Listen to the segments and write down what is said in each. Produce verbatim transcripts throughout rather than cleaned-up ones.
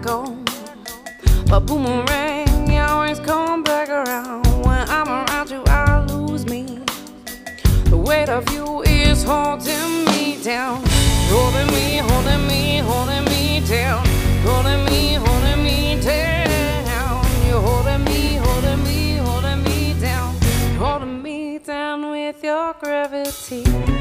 echo. But boomerang, you always come back around. When I'm around you, I lose me. The weight of you is holding me down. Holding me, holding me, holding me down. Holding me, holding me down. You're holding me, holding me, holding me down. Holding me down with your gravity.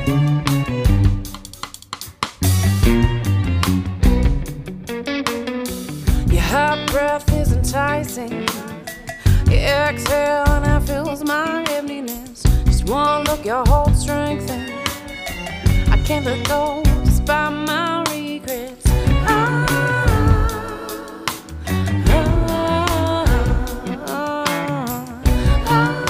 Your hot breath is enticing. You exhale and it fills my emptiness. Just one look, your whole strength in. I can't let go despite my regrets. Ah, ah, ah, ah,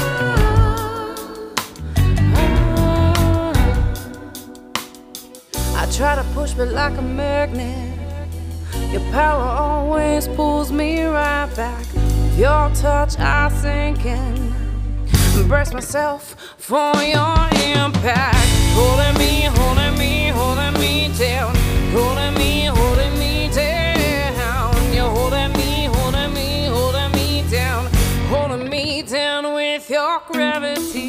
ah. I try to push but like a magnet. Your power always pulls me right back. With your touch I sink in. Embrace myself for your impact. Holding me, holding me, holding me down. Holding me, holding me down. You're holding me, holding me, holding me down. Holding me down with your gravity.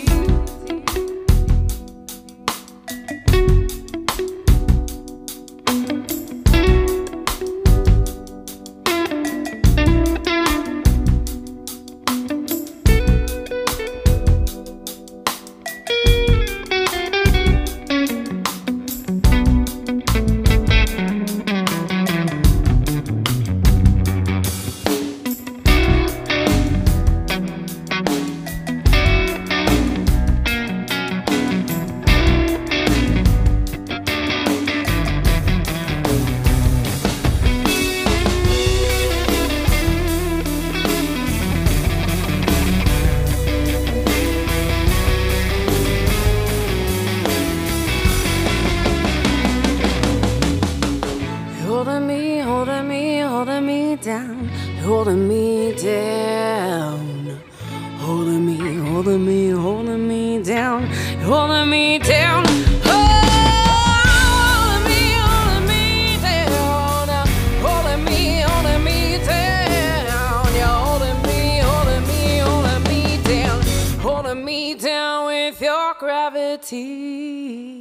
Holding me, holding me, holding me down. Holding me down. Holding me, holding me, holding me down. Holding me down. Holding me, holding me down. Holding me, holding me down. You're holding me, holding me, holding me down. Holding me down with your gravity.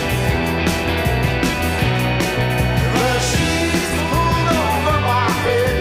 She's pulled over my head.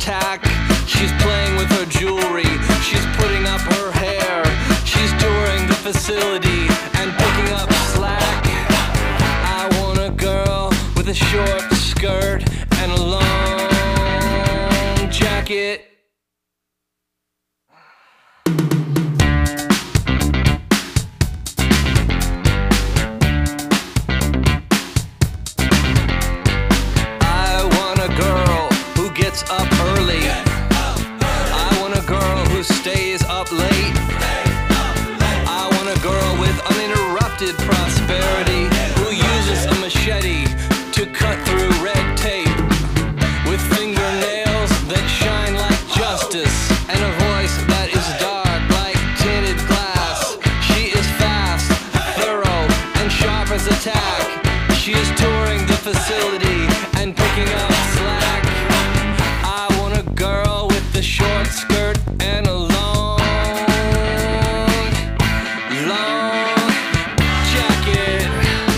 attack. She's playing with her jewelry, she's putting up her hair, she's touring the facility and picking up slack. I want a girl with a short skirt and a long jacket. Up early. I want a girl who stays up late. I want a girl with uninterrupted prosperity, who uses a machete to cut through red tape, with fingernails that shine like justice and a voice that is dark like tinted glass. She is fast, thorough, and sharp as a tack. She is touring the facility and picking up slack. Girl with the short skirt and a long, long jacket.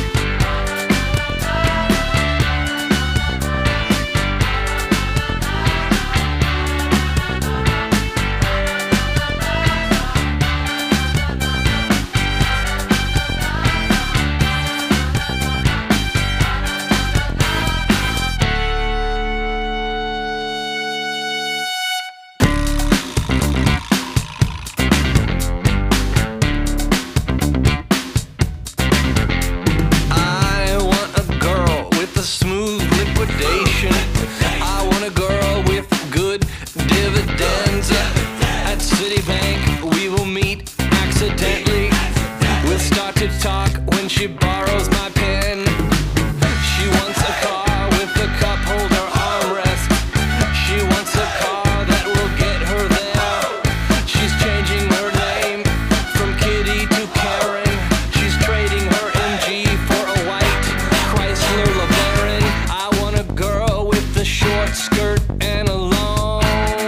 I want a girl with good dividends. At Citibank we will meet accidentally. We'll start to talk when she borrows my pen. She wants a car with a cup holder armrest. She wants a car that will get her there. She's changing her name from Kitty to Karen. She's trading her M G for a white Chrysler LeBaron. I want a girl with a short skirt and a long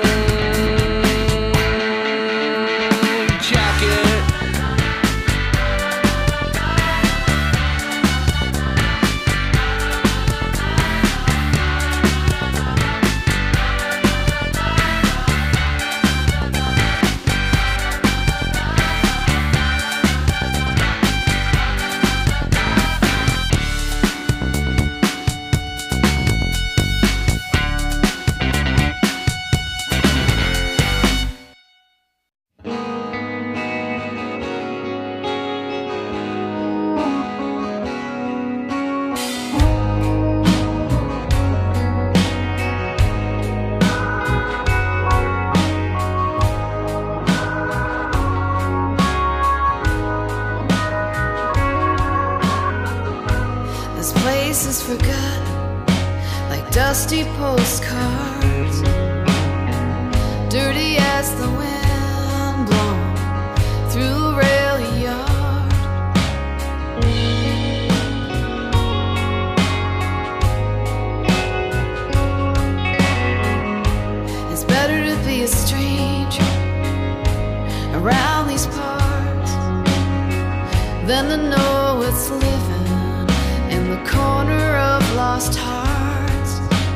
jacket. This place is forgotten, like dusty postcards, dirty as the wind blown through a rail yard. It's better to be a stranger around these parts than to know it's living in the corner of lost hearts.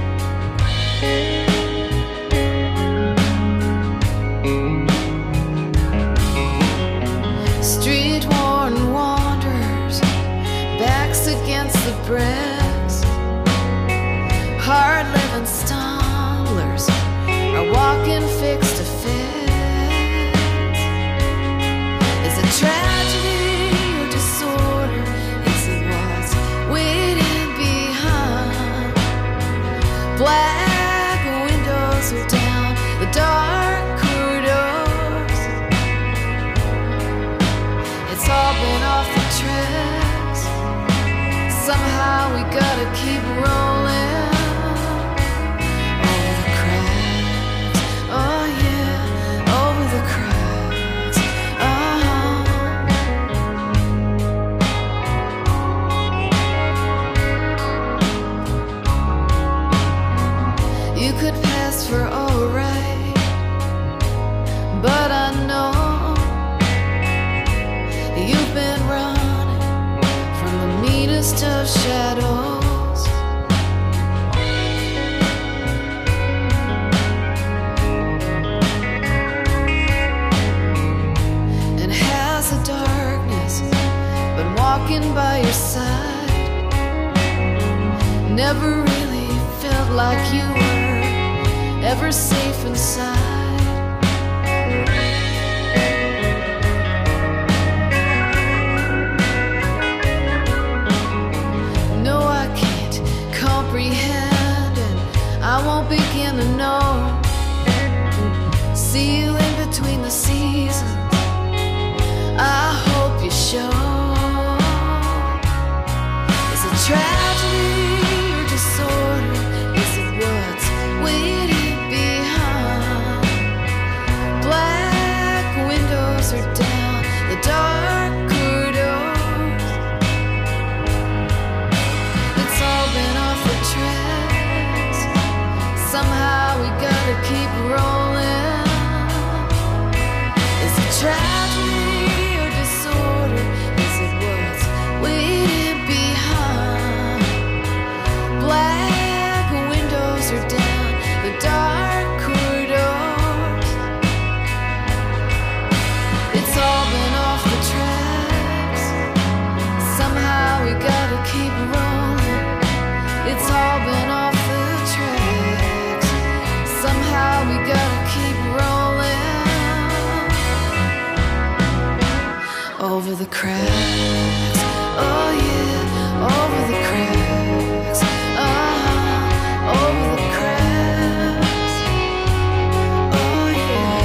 Street-worn wanderers, backs against the bricks, hard-living stumblers are walking fix to fix. Is it tragedy or disorder? Is it what's waiting behind? Black windows are down the dark corridors. It's all been off the tracks. Somehow we gotta keep rolling over the cracks. Oh yeah, over the cracks. Uh-huh. You could pass for alright, but I know you've been running from the meanest of shadows. walking by your side. Never really felt like you were ever safe inside. No, I can't comprehend, and I won't begin to know. See you in between the seasons, I hope you show. Is it tragedy or disorder? Is it what's waiting behind? Black windows are down the dark corridors. It's all been off the tracks. Somehow we gotta keep rolling. Is it tragedy or disorder? Is it what's waiting behind? Black windows are down the dark corridors. It's all been off the tracks. Somehow we gotta keep rolling. It's all been off the tracks. Somehow we gotta keep rolling. Over the cracks, oh yeah, over the cracks, uh-huh, over the cracks, oh yeah.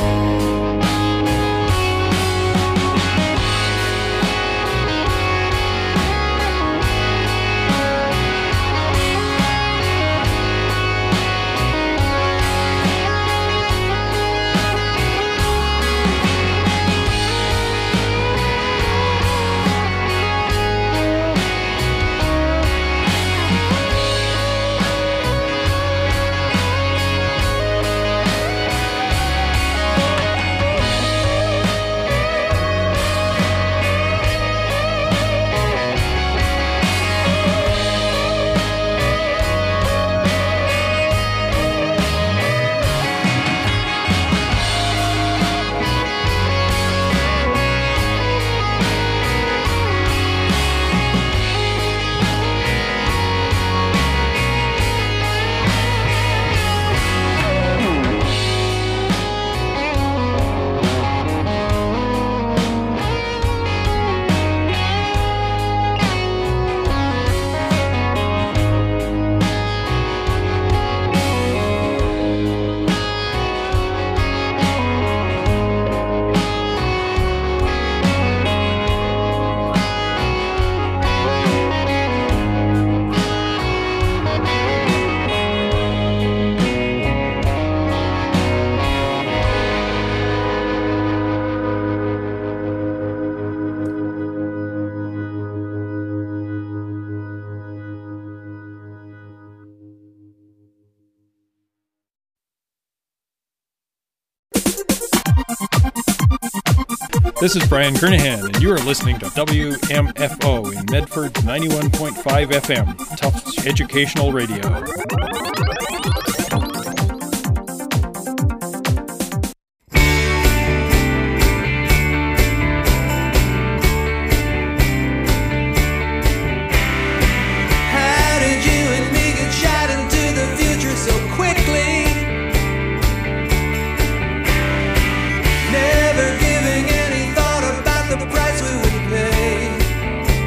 This is Brian Kernahan, and you are listening to W M F O in Medford ninety-one point five F M, Tufts Educational Radio.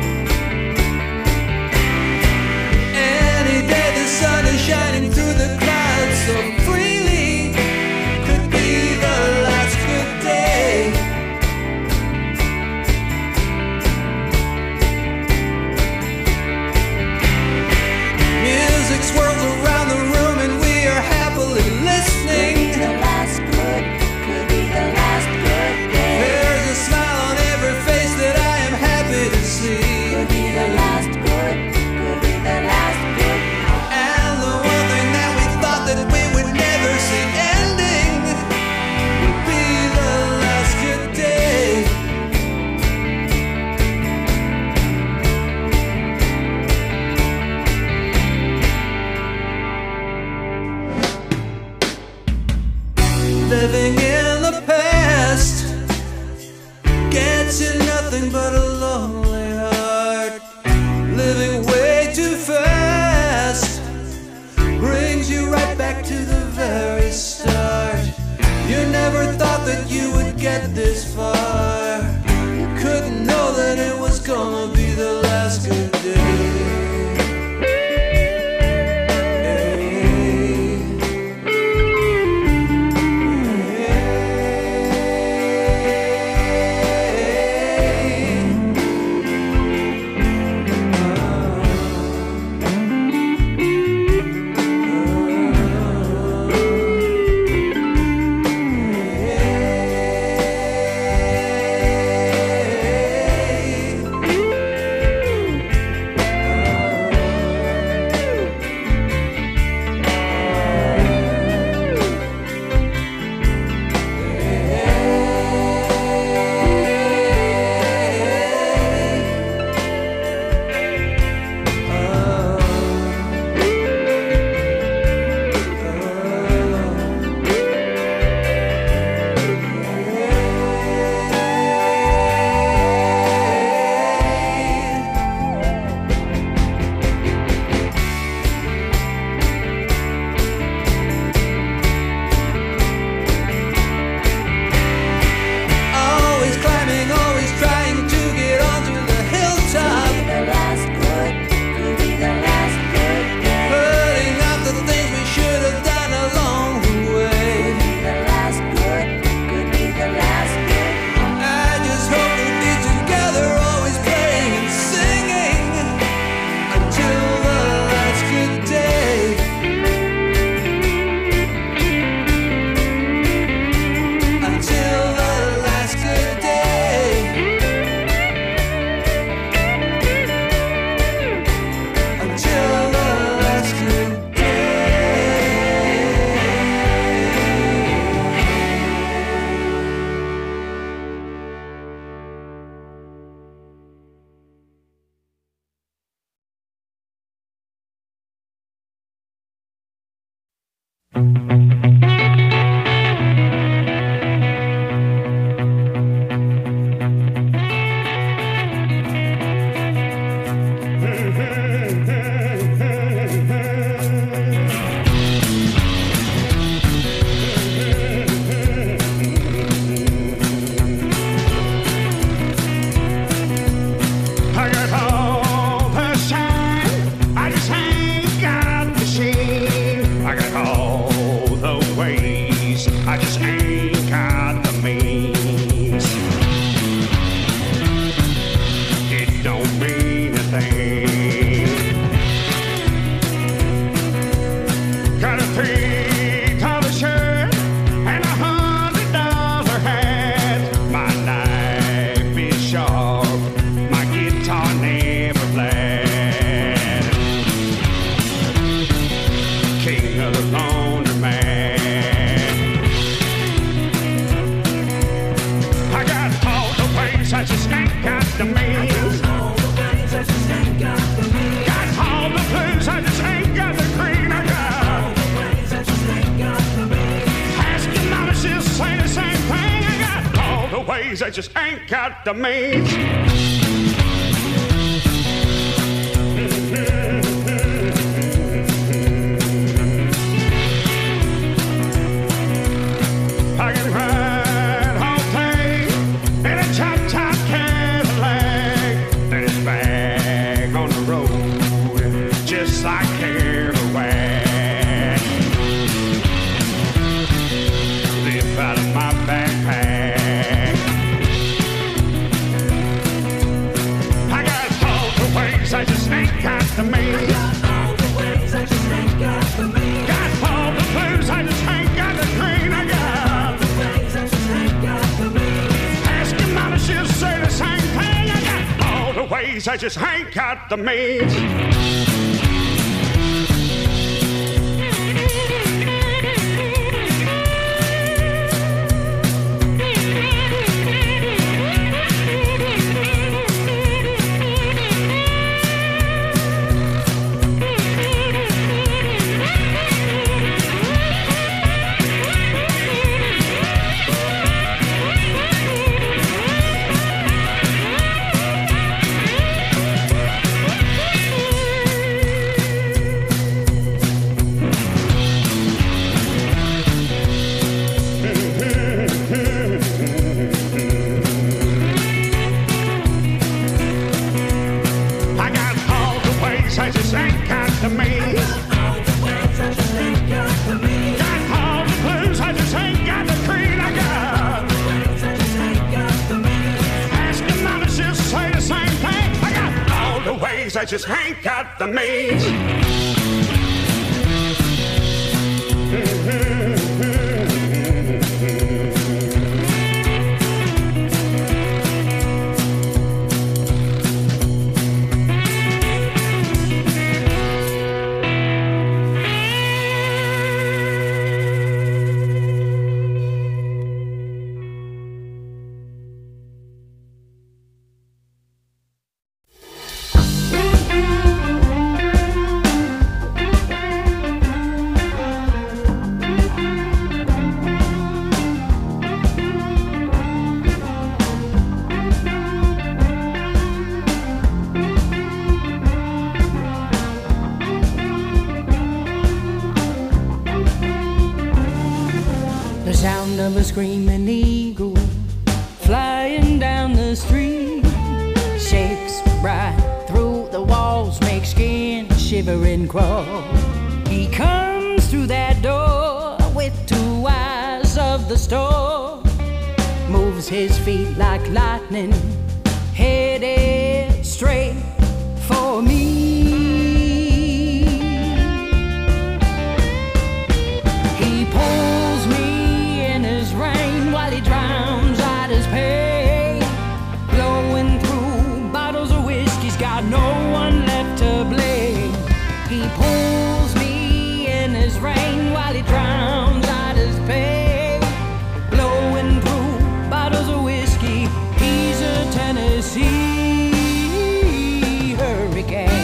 Any day the sun is shining through the clouds. this far. You couldn't know that it was gonna be the last good day. I just ain't got the means. I can ride all day in a top-top Cadillac, then it's back on the road, just like Kerouac. Live out of my backpack. I just ain't got the means. I got all the ways, I just ain't got the means. Got all the blues, I just ain't got the green. I got all the ways, I just ain't got the means. Ask your mama, she'll say the same thing. I got all the ways, I just ain't got the means. ways, I just ain't got the means. Screaming eagle flying down the street shakes right through the walls, makes skin shiver and crawl. He comes through that door with two eyes of the storm, moves his feet like lightning, headed straight for me. He pulls me rain while he drowns out his pain, blowing through bottles of whiskey's got no one left to blame. He pulls me in his rain while he drowns out his pain, blowing through bottles of whiskey. He's a Tennessee hurricane.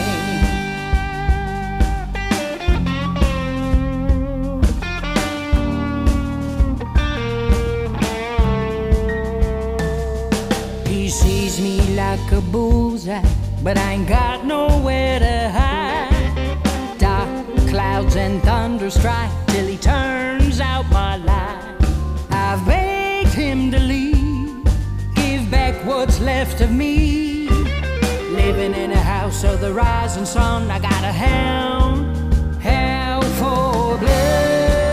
Like a bullseye, but I ain't got nowhere to hide. Dark clouds and thunder strike till he turns out my light. I've begged him to leave, give back what's left of me. Living in a house of the rising sun, I got a hound, hell for blood.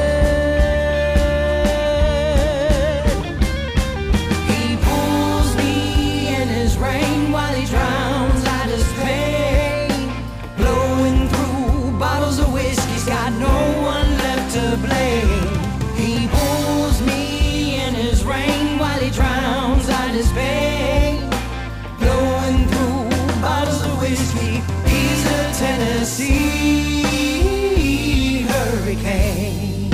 Rain while he drowns out his pain, blowing through bottles of whiskey's got no one left to blame. He pulls me in his rain while he drowns out his pain, blowing through bottles of whiskey. He's a Tennessee hurricane.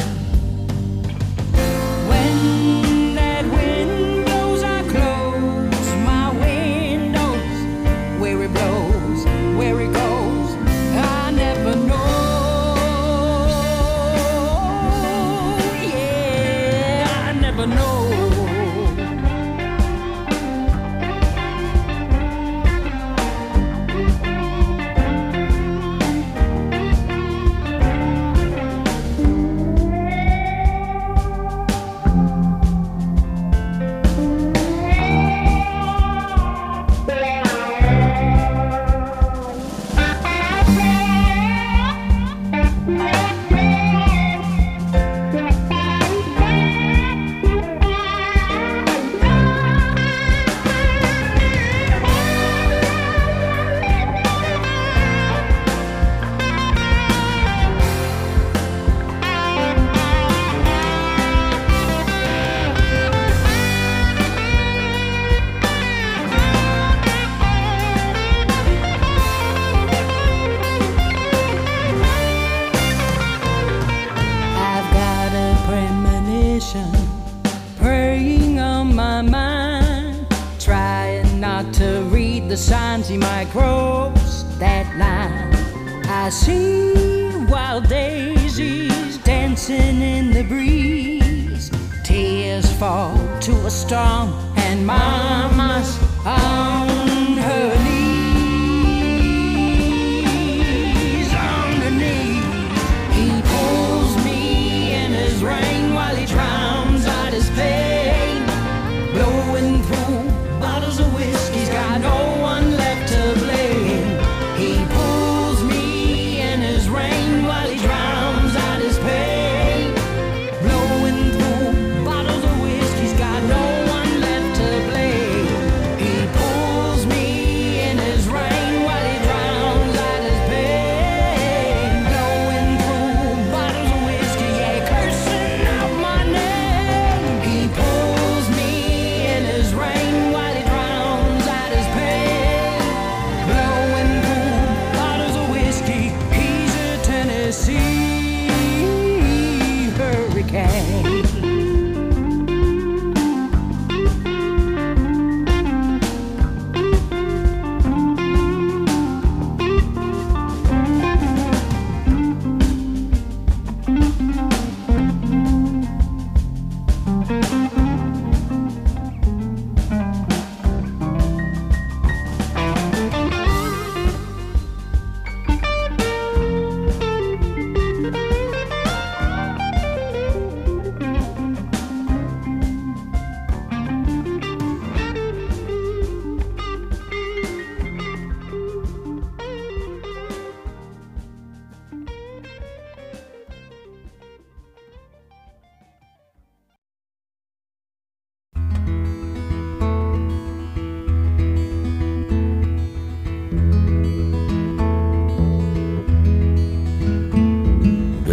When that wind blows, I close my windows. Where it blows, where it goes, I never know. Yeah, I never know. Praying on my mind, trying not to read the signs he might cross that line. I see wild daisies dancing in the breeze, tears fall to a storm, and mama's on her knees, on her knees. He pulls me in his rain while he drowns out his pain, blowing through bottles of whiskey's got no one left to blame. He pulls me in his rain while he drowns out his pain, blowing through bottles of whiskey's got no one left to blame. He pulls me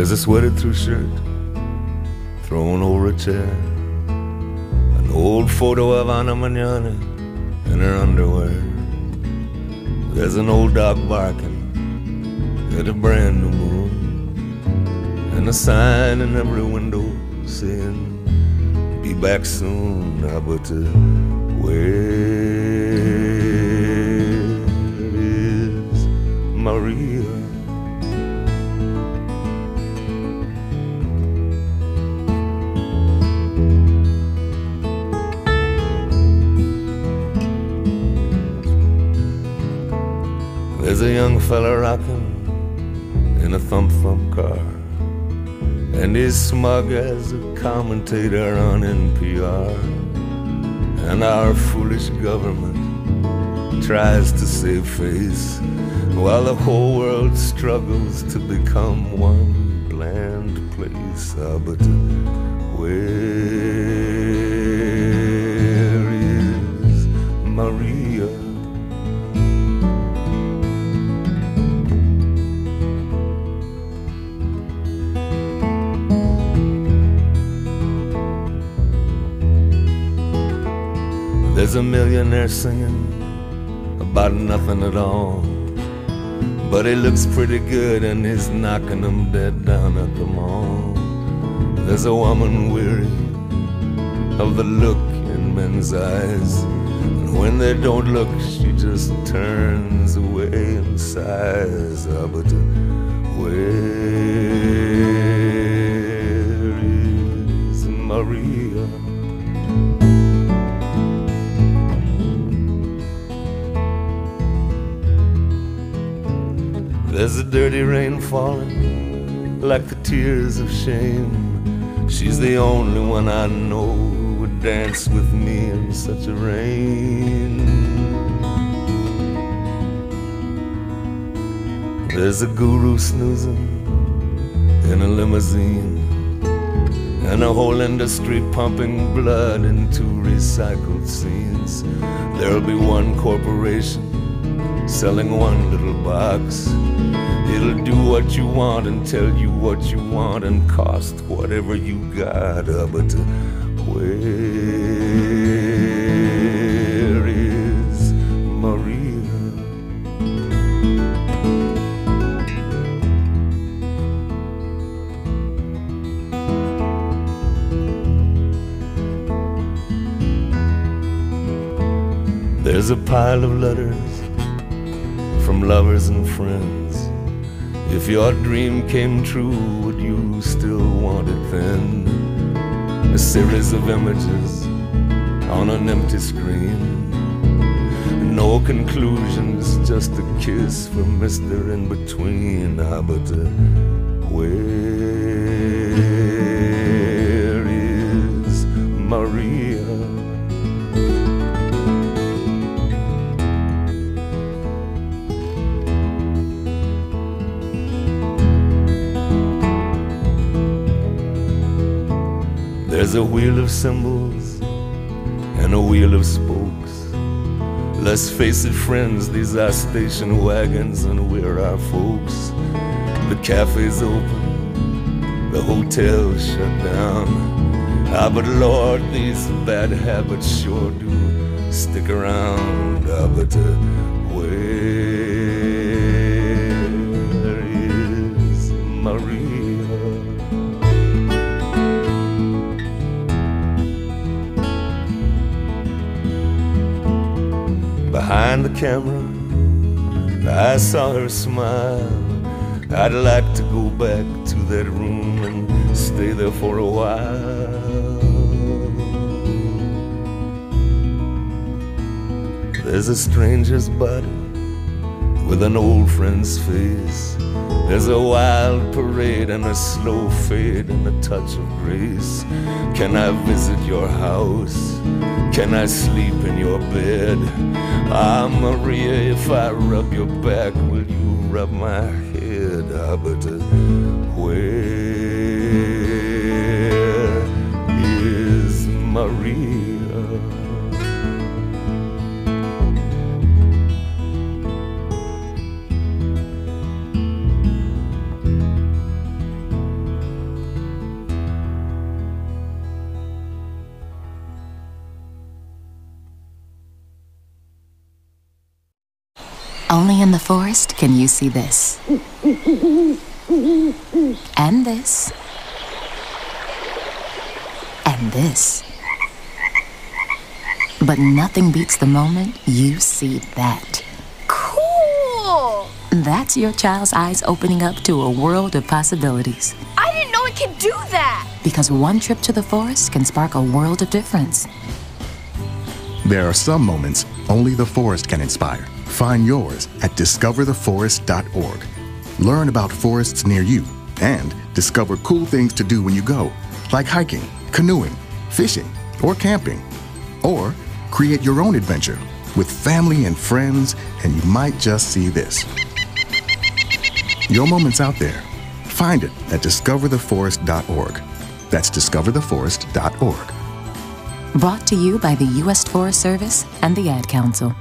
There's a sweated through shirt thrown over a chair, an old photo of Ana Mañana in her underwear. There's an old dog barking at a brand new moon, and a sign in every window saying, be back soon. Ah, but uh, where is Maria? There's a young fella rocking in a thump-thump car, and he's smug as a commentator on N P R. And our foolish government tries to save face, while the whole world struggles to become one bland place. Ah, but where is Maria? There's a millionaire singing about nothing at all, but he looks pretty good and he's knocking them dead down at the mall. There's a woman weary of the look in men's eyes, and when they don't look, she just turns away and sighs. Ah, but where is Maria? There's a dirty rain falling like the tears of shame. She's the only one I know who would dance with me in such a rain. There's a guru snoozing in a limousine, and a whole industry pumping blood into recycled scenes. There'll be one corporation selling one little box. It'll do what you want and tell you what you want and cost whatever you got. Uh, but uh, where is Maria? There's a pile of letters from lovers and friends. If your dream came true, would you still want it then? A series of images on an empty screen. No conclusions, just a kiss from Mister In-Between. Ah, but uh, where is Maria? There's a wheel of symbols and a wheel of spokes. Let's face it, friends, these are station wagons and we're our folks. The cafe's open, the hotel's shut down. Ah, but Lord, these bad habits sure do stick around. Ah, but uh, where is Maria? Behind the camera, I saw her smile. I'd like to go back to that room and stay there for a while. There's a stranger's body with an old friend's face. There's a wild parade and a slow fade and a touch of grace. Can I visit your house? Can I sleep in your bed? Ah, Maria, if I rub your back, will you rub my head? Ah, but uh, where is Maria? Only in the forest can you see this. And this. And this. But nothing beats the moment you see that. Cool! That's your child's eyes opening up to a world of possibilities. I didn't know it could do that! Because one trip to the forest can spark a world of difference. There are some moments only the forest can inspire. Find yours at discover the forest dot org. Learn about forests near you and discover cool things to do when you go, like hiking, canoeing, fishing, or camping. Or create your own adventure with family and friends, and you might just see this. Your moment's out there. Find it at discover the forest dot org. That's discover the forest dot org. Brought to you by the U S Forest Service and the Ad Council.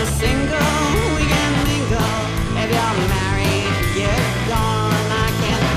Single, we can mingle. If you're married, you're gone. I can't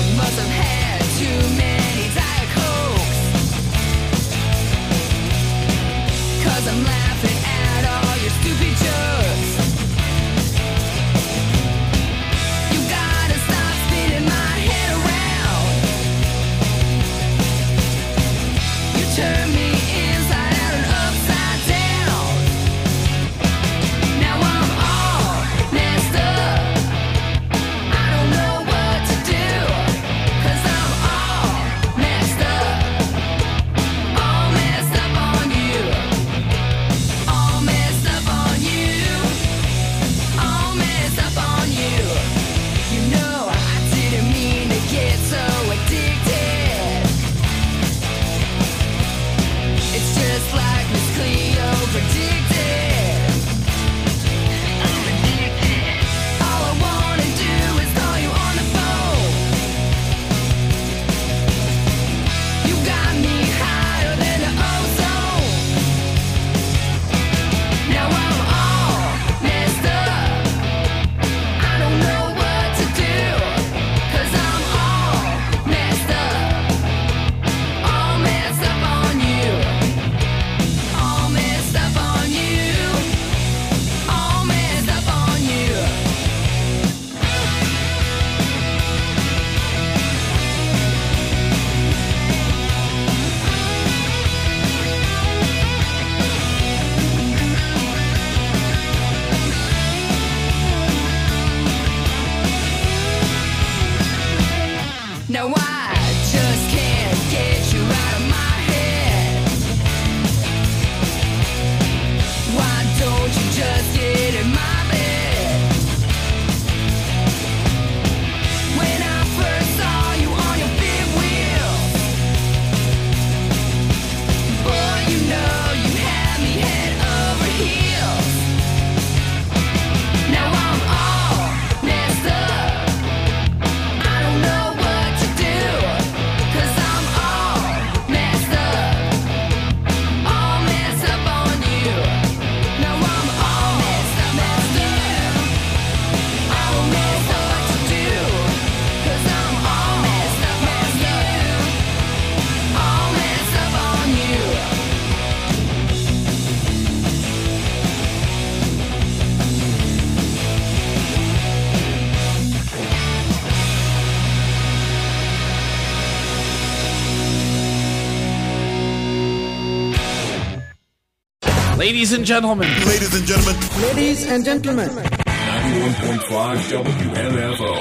Must have had too many Diet Cokes, 'cause I'm laughing at all your stupid jokes. You gotta stop spinning my head around. You turn me inside out and upside down. Now I'm all messed up. I don't know what to do, 'cause I'm all messed up. All messed up on you. All messed up on you. All messed up on you. You know I didn't mean to get so addicted. It's just like Miss Cleo predicted. I'm addicted. All I wanna do is call you on the phone. You got me higher than the ozone. Now I'm all messed up. I don't know what to do, 'cause I'm all messed up. All messed up on you. All messed up on you. All messed up on you. Now I just can't get you out of my head. Why don't you just get in my bed? When I first saw you on your big wheel, boy, you know you had me head over heels. Now I'm all messed up. I don't know what to do, 'cause I'm all messed up. All messed up on you. Now I'm all messed up on you. I don't know what to do, 'cause I'm all messed up on you. All messed up on you. Ladies and gentlemen. Ladies and gentlemen. Ladies and gentlemen. ninety-one point five W M F O.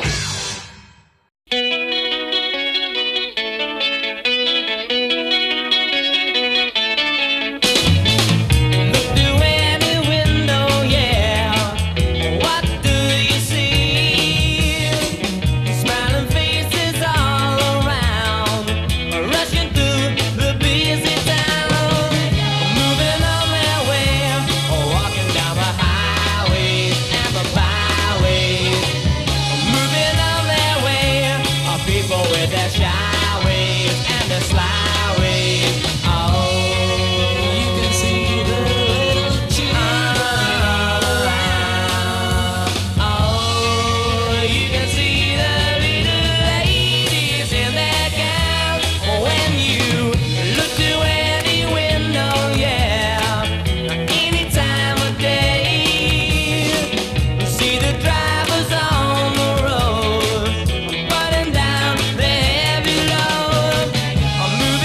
Through any window, yeah. What do you see? Smiling faces all around, rushing through the busy town, moving on their way, walking down the highways and the byways, moving on their way. People with their shy ways and their sly ways. Oh, you can see the little children. Oh, you can see the little ladies in their gowns. When you look through any window, yeah, any time of day, see the drivers on the road, putting down their heavy load,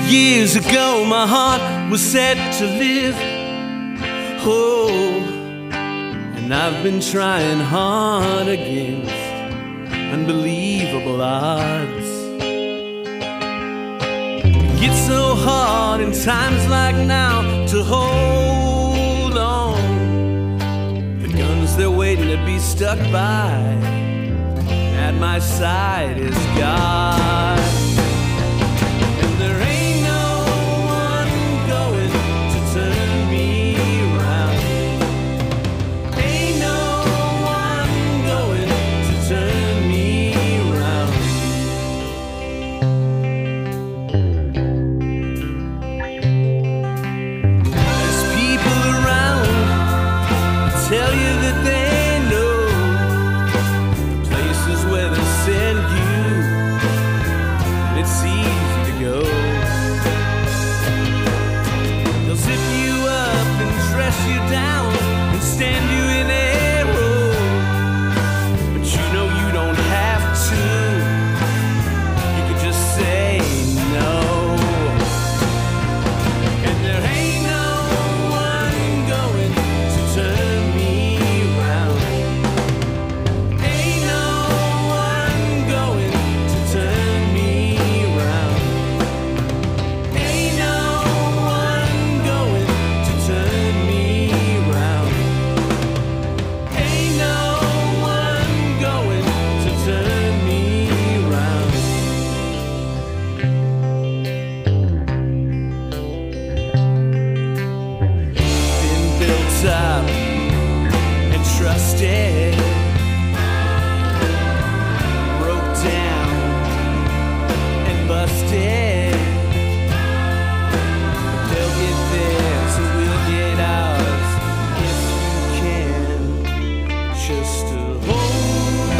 Years ago my heart was set to live. Oh, and I've been trying hard against unbelievable odds. It's so hard in times like now to hold on. The guns they're waiting to be stuck by. At my side is God. And there ain't no one going to turn me around. Ain't no one going to turn me around. There's people around that tell you that they send you, and it's easy to go. They'll zip you up and dress you down and stand you in a row, but you know you don't have to. You could just say no. And there ain't no one going to turn me around. Ain't no going to turn me around. Ain't no one going to turn me around. Ain't no one going to turn me around. Been built up and trusted, down and busted. They'll get theirs and we'll get ours if you can just to hold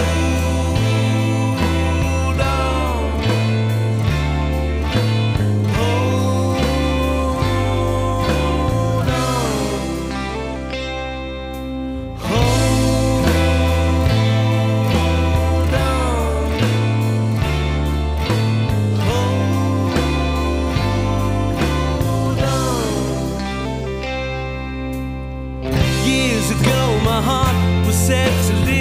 on, hold on, hold Years ago my heart was set to live.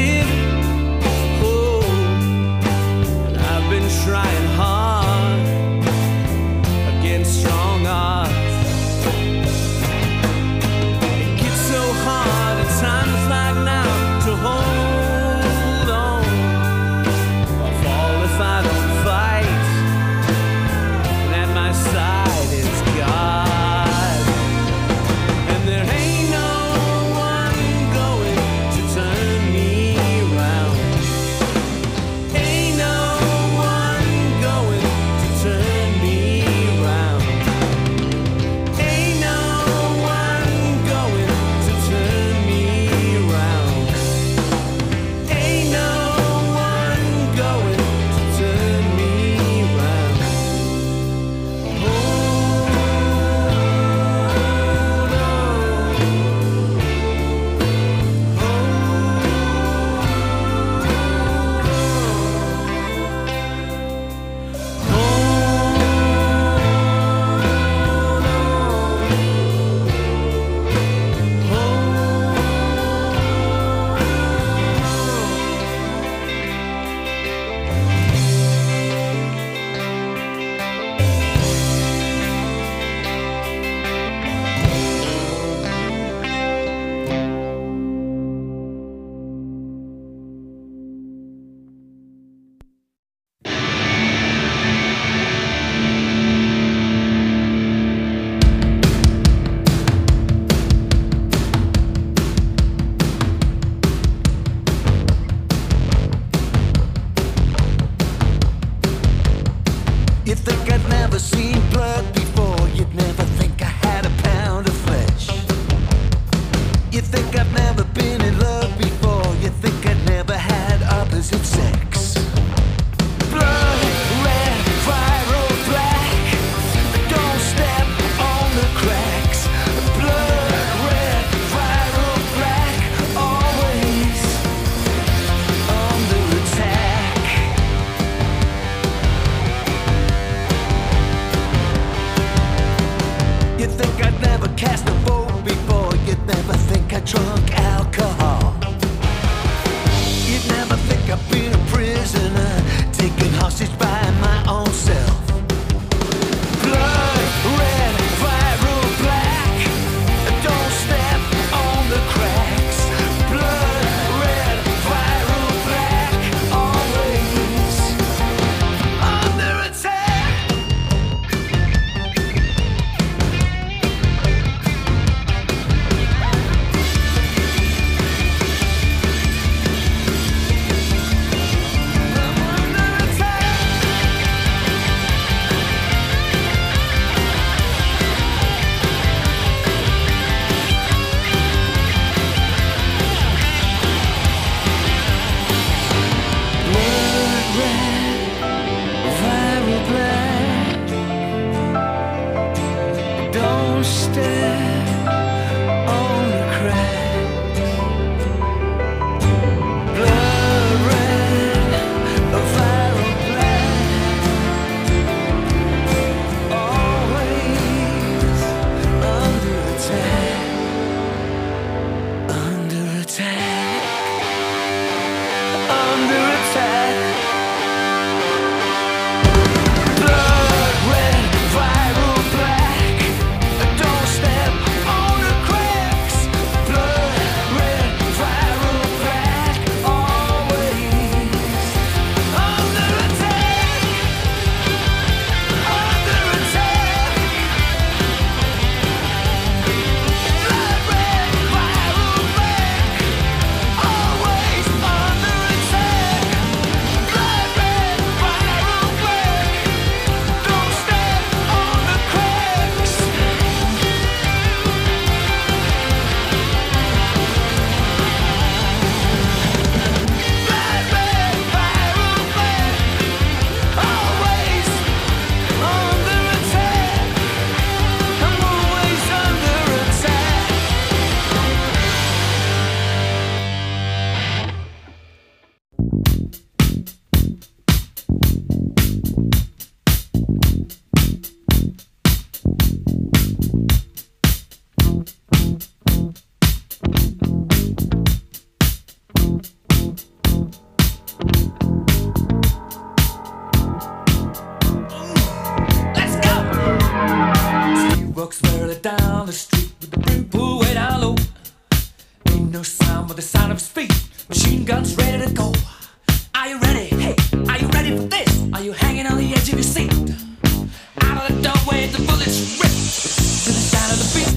Machine guns ready to go. Are you ready? Hey, are you ready for this? Are you hanging on the edge of your seat? Out of the doorway, the bullets rip to the sound of the beat.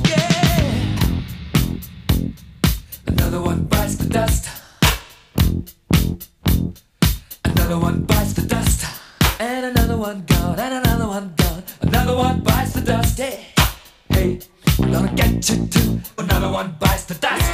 Yeah. Another one bites the dust. Another one bites the dust. And another one gone. And another one gone. Another one bites the dust. Hey, hey, we're gonna get you too. Another one bites the dust.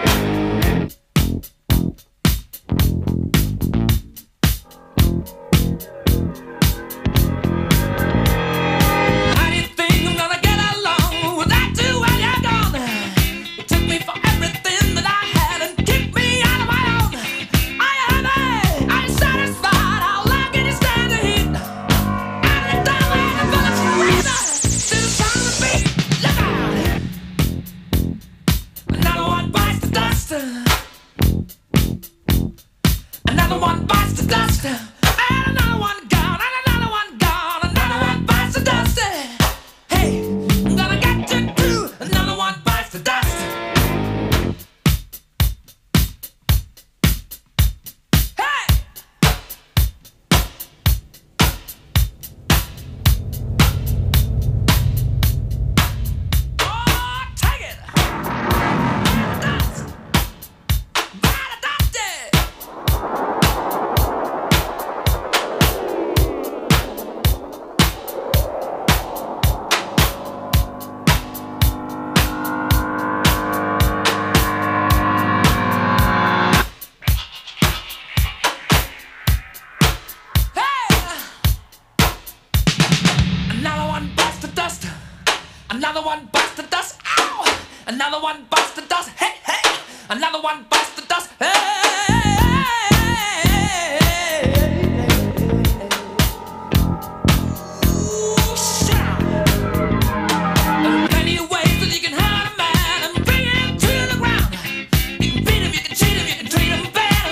Another one bites the dust. And another one gone. And another one gone. Another one bites the dust. Hey, I'm gonna get you too. Another one bites the dust. Hey! Oh, take it! Dust! Bite the dust! Another one bites the dust. Another one bites the dust. Ow! Another one bites the dust. Hey, hey! Another one bites the dust. Hey!